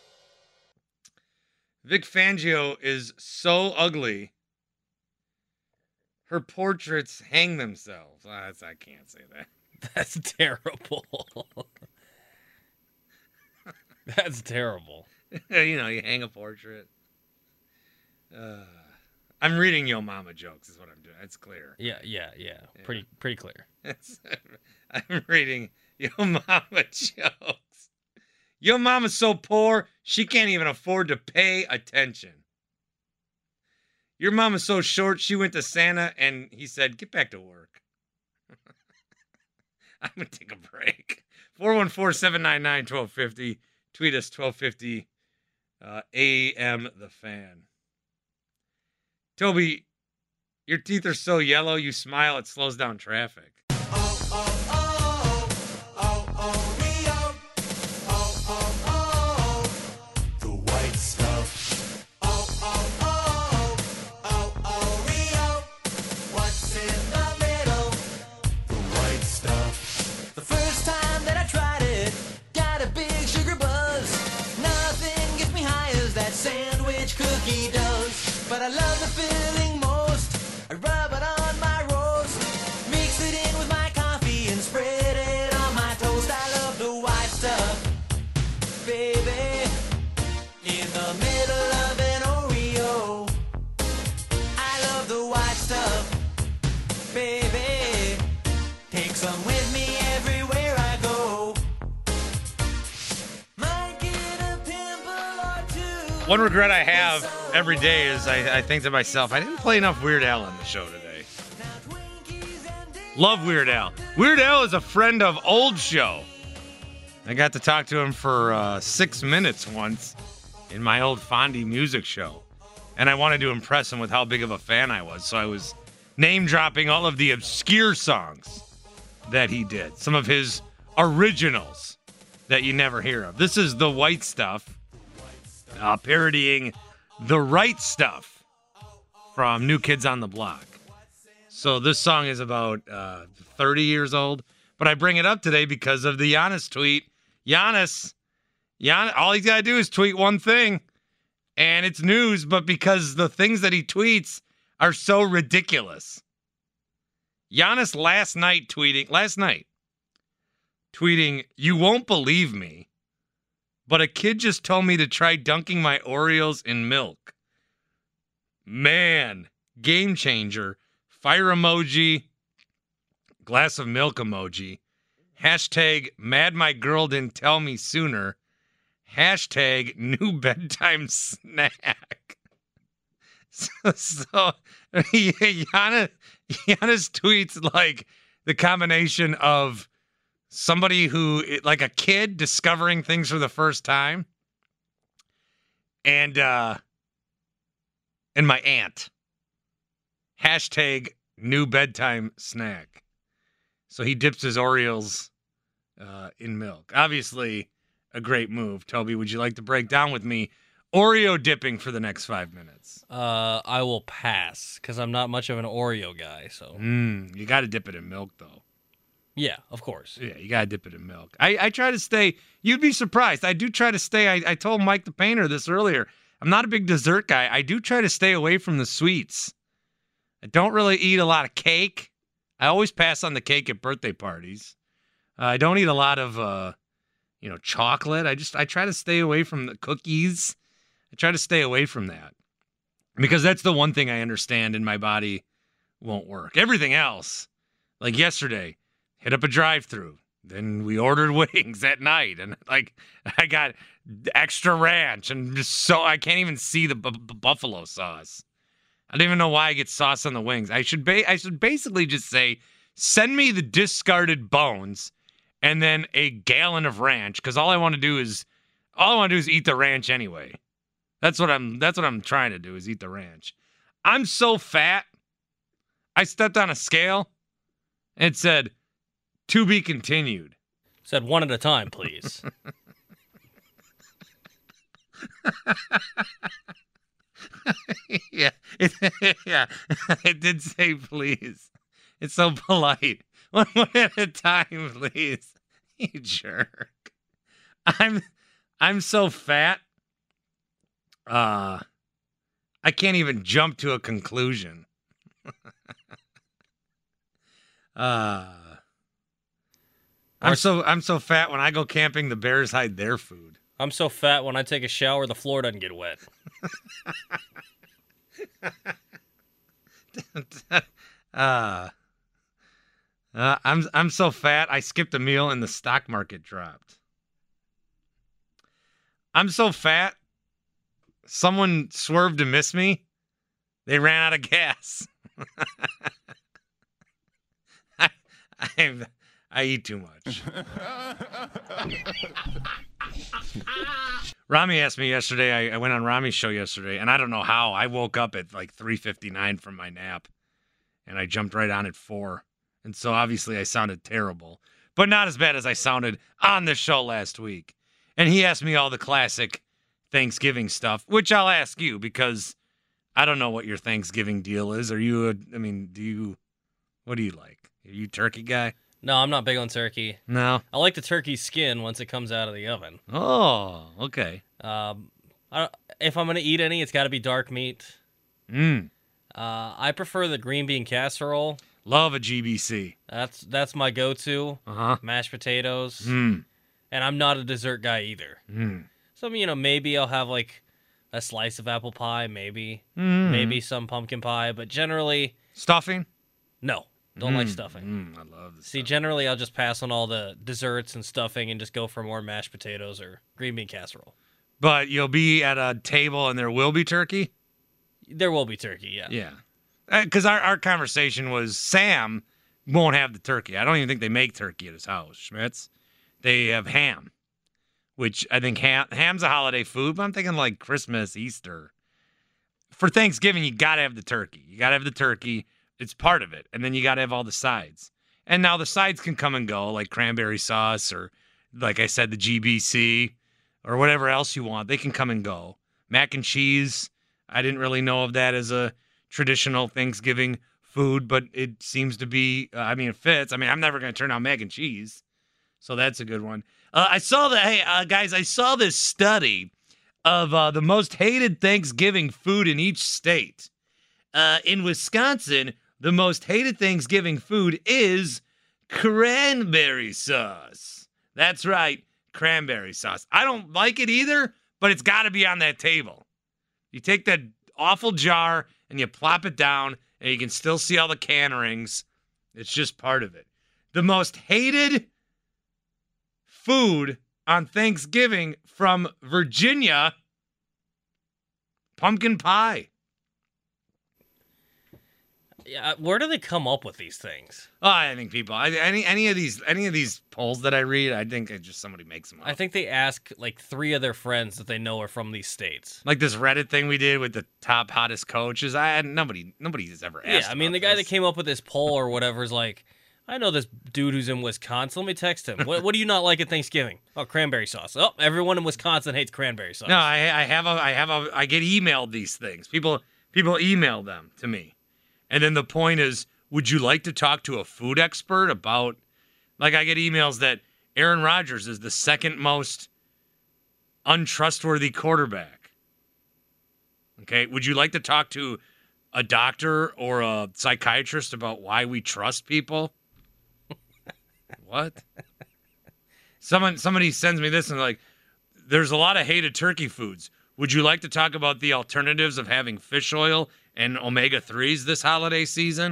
Vic Fangio is so ugly. Her portraits hang themselves. Oh, that's, I can't say that. That's terrible. That's terrible. You know, you hang a portrait. Uh, I'm reading Yo Mama jokes is what I'm doing. It's clear. Yeah, yeah, yeah. yeah. Pretty pretty clear. It's, I'm reading Yo Mama jokes. Yo Mama's so poor, she can't even afford to pay attention. Your mama's so short, she went to Santa and he said, get back to work. I'm going to take a break. four one four, seven nine nine, one two five zero. Tweet us twelve fifty uh, A M The Fan. Toby, your teeth are so yellow, you smile, it slows down traffic. But I love the feeling most. I rub it on my roast, mix it in with my coffee and spread it on my toast. I love the white stuff, baby, in the middle of an Oreo. I love the white stuff, baby, take some with me everywhere I go. Might get a pimple or two. One regret I have every day is I, I think to myself, I didn't play enough Weird Al on the show today. Love Weird Al. Weird Al is a friend of Old Show. I got to talk to him for uh, six minutes once in my old Fondy music show. And I wanted to impress him with how big of a fan I was. So I was name dropping all of the obscure songs that he did. Some of his originals that you never hear of. This is The White Stuff, uh, parodying The Right Stuff from New Kids on the Block. So this song is about uh, thirty years old, but I bring it up today because of the Giannis tweet. Giannis, Giannis, all he's got to do is tweet one thing, and it's news, but because the things that he tweets are so ridiculous. Giannis last night tweeting, last night, tweeting, you won't believe me, but a kid just told me to try dunking my Oreos in milk. Man, game changer. Fire emoji, glass of milk emoji. Hashtag mad my girl didn't tell me sooner. Hashtag new bedtime snack. So, so Giannis, Giannis tweets like the combination of somebody who, like a kid discovering things for the first time, and uh, and my aunt. Hashtag new bedtime snack. So he dips his Oreos uh, in milk. Obviously, a great move. Toby, would you like to break down with me Oreo dipping for the next five minutes? Uh, I will pass because I'm not much of an Oreo guy. So mm, you got to dip it in milk, though. Yeah, of course. Yeah, you got to dip it in milk. I, I try to stay, you'd be surprised. I do try to stay, I, I told Mike the Painter this earlier. I'm not a big dessert guy. I do try to stay away from the sweets. I don't really eat a lot of cake. I always pass on the cake at birthday parties. Uh, I don't eat a lot of, uh, you know, chocolate. I just, I try to stay away from the cookies. I try to stay away from that because that's the one thing I understand in my body won't work. Everything else, like yesterday, hit up a drive-thru. Then we ordered wings at night, and like I got extra ranch, and just so I can't even see the b- b- buffalo sauce. I don't even know why I get sauce on the wings. I should ba- I should basically just say, send me the discarded bones, and then a gallon of ranch, because all I want to do is all I want to do is eat the ranch anyway. That's what I'm. That's what I'm trying to do is eat the ranch. I'm so fat. I stepped on a scale, and it said, "To be continued." Said one at a time, please. yeah, it, yeah, it did say please. It's so polite. One, one at a time, please. You jerk. I'm, I'm so fat. Uh, I can't even jump to a conclusion. uh, I'm so I'm so fat. When I go camping, the bears hide their food. I'm so fat when I take a shower, the floor doesn't get wet. uh, uh, I'm I'm so fat I skipped a meal and the stock market dropped. I'm so fat. Someone swerved to miss me. They ran out of gas. I, I I eat too much. Rami asked me yesterday. I, I went on Rami's show yesterday, and I don't know how. I woke up at like three fifty-nine from my nap, and I jumped right on at four. And so obviously I sounded terrible, but not as bad as I sounded on the show last week. And he asked me all the classic Thanksgiving stuff, which I'll ask you because I don't know what your Thanksgiving deal is. Are you, a, I mean, do you, what do you like? Are you a turkey guy? No, I'm not big on turkey. No? I like the turkey skin once it comes out of the oven. Oh, okay. Um, I don't, if I'm going to eat any, it's got to be dark meat. Mm. Uh, I prefer the green bean casserole. Love a G B C. That's that's my go-to. Uh-huh. Mashed potatoes. Mm. And I'm not a dessert guy either. Mm. So, you know, maybe I'll have like a slice of apple pie, maybe. Mm. Maybe some pumpkin pie, but generally... Stuffing? No. Don't Mm. like stuffing. Mm, I love this. See, generally I'll just pass on all the desserts and stuffing and just go for more mashed potatoes or green bean casserole. But you'll be at a table and there will be turkey? There will be turkey, yeah. Yeah. Because our, our conversation was Sam won't have the turkey. I don't even think they make turkey at his house, Schmitz. They have ham, which I think ham, ham's a holiday food, but I'm thinking like Christmas, Easter. For Thanksgiving, you got to have the turkey. You got to have the turkey. It's part of it. And then you got to have all the sides. And now the sides can come and go, like cranberry sauce or, like I said, the G B C or whatever else you want. They can come and go. Mac and cheese, I didn't really know of that as a traditional Thanksgiving food, but it seems to be, uh, I mean, it fits. I mean, I'm never going to turn down mac and cheese. So that's a good one. Uh, I saw that, hey, uh, guys, I saw this study of uh, the most hated Thanksgiving food in each state. Uh, in Wisconsin, the most hated Thanksgiving food is cranberry sauce. That's right, cranberry sauce. I don't like it either, but it's got to be on that table. You take that awful jar and you plop it down, and you can still see all the can rings. It's just part of it. The most hated food on Thanksgiving from Virginia, pumpkin pie. Yeah, where do they come up with these things? Oh, I think people. I, any any of these any of these polls that I read, I think it just somebody makes them up. I think they ask like three of their friends that they know are from these states. Like this Reddit thing we did with the top hottest coaches. I had nobody nobody has ever asked. Yeah, I mean the guy that came up with this poll or whatever is like, I know this dude who's in Wisconsin. Let me text him. What, what do you not like at Thanksgiving? Oh, cranberry sauce. Oh, everyone in Wisconsin hates cranberry sauce. No, I, I have a I have a I get emailed these things. People people email them to me. And then the point is, would you like to talk to a food expert about, like I get emails that Aaron Rodgers is the second most untrustworthy quarterback. Okay, would you like to talk to a doctor or a psychiatrist about why we trust people? What? Someone, somebody sends me this and like, there's a lot of hated turkey foods. Would you like to talk about the alternatives of having fish oil and omega threes this holiday season?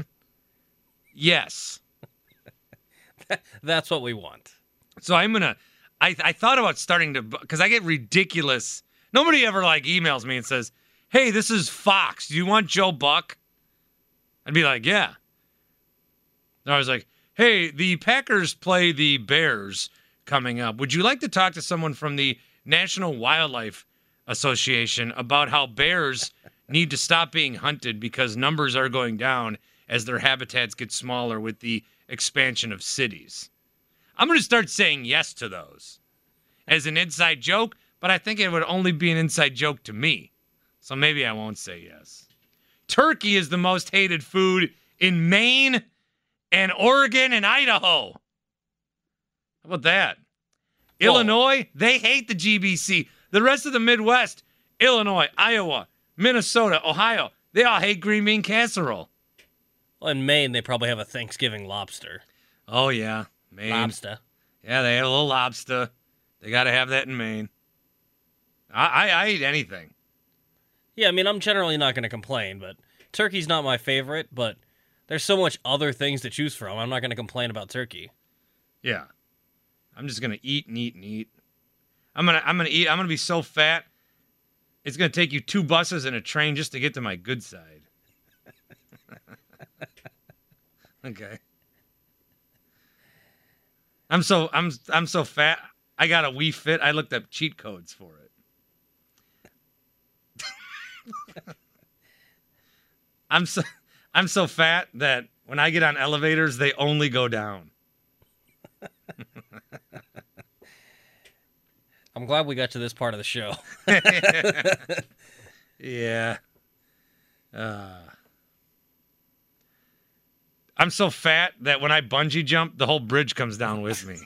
Yes. That's what we want. So I'm going to, I I thought about starting to, because I get ridiculous. Nobody ever like emails me and says, hey, this is Fox. Do you want Joe Buck? I'd be like, yeah. And I was like, hey, the Packers play the Bears coming up. Would you like to talk to someone from the National Wildlife Association about how bears need to stop being hunted because numbers are going down as their habitats get smaller with the expansion of cities? I'm going to start saying yes to those as an inside joke, but I think it would only be an inside joke to me. So maybe I won't say yes. Turkey is the most hated food in Maine and Oregon and Idaho. How about that? Whoa. Illinois, they hate the G B C. The rest of the Midwest, Illinois, Iowa, Minnesota, Ohio, they all hate green bean casserole. Well, in Maine, they probably have a Thanksgiving lobster. Oh, yeah. Maine. Lobster. Yeah, they have a little lobster. They got to have that in Maine. I, I, I eat anything. Yeah, I mean, I'm generally not going to complain, but turkey's not my favorite, but there's so much other things to choose from. I'm not going to complain about turkey. Yeah. I'm just gonna eat and eat and eat. I'm gonna I'm gonna eat. I'm gonna be so fat. It's gonna take you two buses and a train just to get to my good side. Okay. I'm so I'm I'm so fat. I got a Wii Fit. I looked up cheat codes for it. I'm so I'm so fat that when I get on elevators, they only go down. I'm glad we got to this part of the show. Yeah. Uh, I'm so fat that when I bungee jump, the whole bridge comes down with me.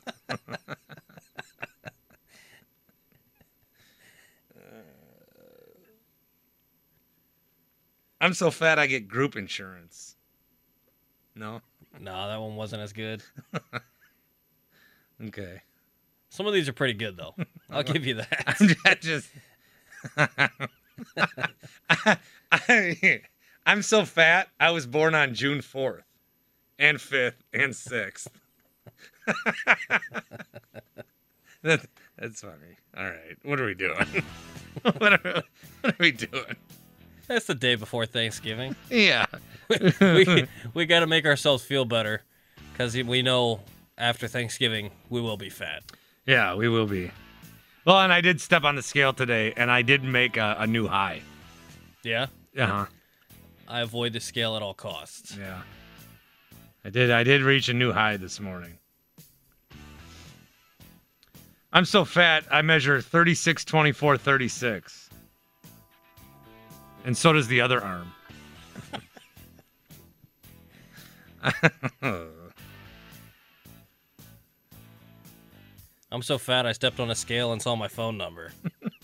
I'm so fat I get group insurance. No? No, that one wasn't as good. Okay. Some of these are pretty good, though. I'll give you that. I'm just... I, I, I'm so fat, I was born on June fourth and fifth and sixth. that, that's funny. All right. What are we doing? what, are, what are we doing? That's the day before Thanksgiving. Yeah. we we, we got to make ourselves feel better because we know after Thanksgiving we will be fat. Yeah, we will be. Well, and I did step on the scale today, and I did make a, a new high. Yeah? Uh-huh. I avoid the scale at all costs. Yeah. I did I did reach a new high this morning. I'm so fat, I measure thirty-six, twenty-four, thirty-six. And so does the other arm. I'm so fat I stepped on a scale and saw my phone number.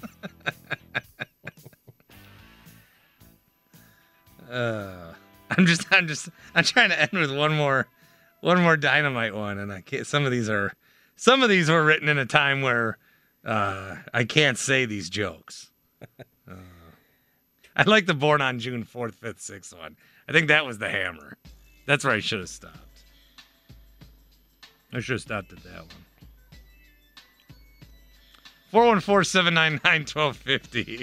uh, I'm just, I'm just, I'm trying to end with one more, one more dynamite one, and I can't. Some of these are, some of these were written in a time where uh, I can't say these jokes. Uh, I like the born on June fourth, fifth, sixth one. I think that was the hammer. That's where I should have stopped. I should have stopped at that one. four one four, seven nine nine, one two five zero.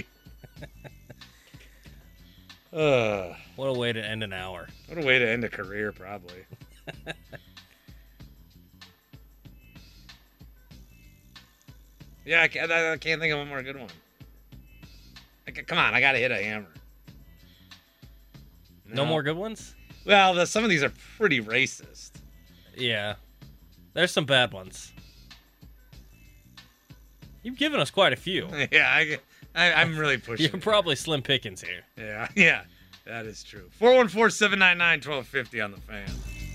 uh, what a way to end an hour. What a way to end a career, probably. yeah, I can't, I can't think of one more good one. I can, come on, I got to hit a hammer. No. no more good ones? Well, the, some of these are pretty racist. Yeah. There's some bad ones. You've given us quite a few. Yeah, I, I, I'm really pushing. You're probably slim pickings here. Yeah, yeah, that is true. four one four, seven nine nine, one two five zero on the fan.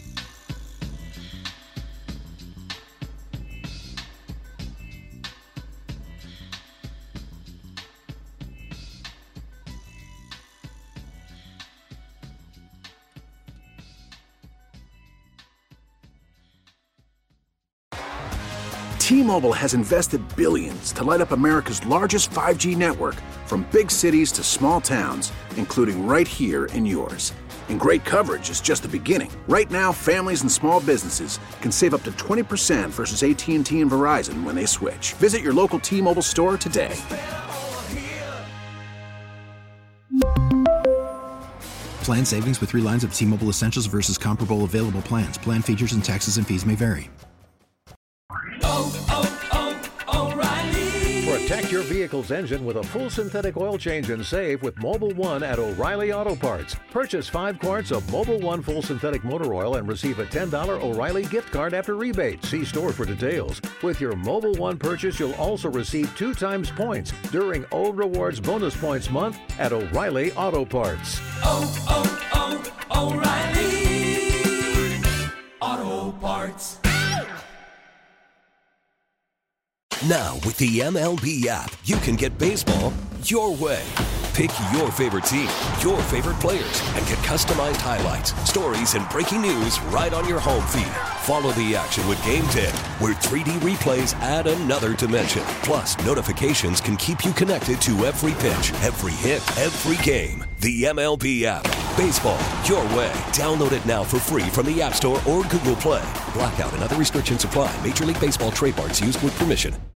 T-Mobile has invested billions to light up America's largest five G network, from big cities to small towns, including right here in yours. And great coverage is just the beginning. Right now, families and small businesses can save up to twenty percent versus A T and T and Verizon when they switch. Visit your local T-Mobile store today. Plan savings with three lines of T-Mobile Essentials versus comparable available plans. Plan features and taxes and fees may vary. Protect your vehicle's engine with a full synthetic oil change and save with Mobil one at O'Reilly Auto Parts. Purchase five quarts of Mobil one full synthetic motor oil and receive a ten dollars O'Reilly gift card after rebate. See store for details. With your Mobil one purchase, you'll also receive two times points during O Rewards Bonus Points Month at O'Reilly Auto Parts. Oh, oh, oh, O'Reilly Auto Parts. Now, with the M L B app, you can get baseball your way. Pick your favorite team, your favorite players, and get customized highlights, stories, and breaking news right on your home feed. Follow the action with Game ten, where three D replays add another dimension. Plus, notifications can keep you connected to every pitch, every hit, every game. The M L B app. Baseball, your way. Download it now for free from the App Store or Google Play. Blackout and other restrictions apply. Major League Baseball trademarks used with permission.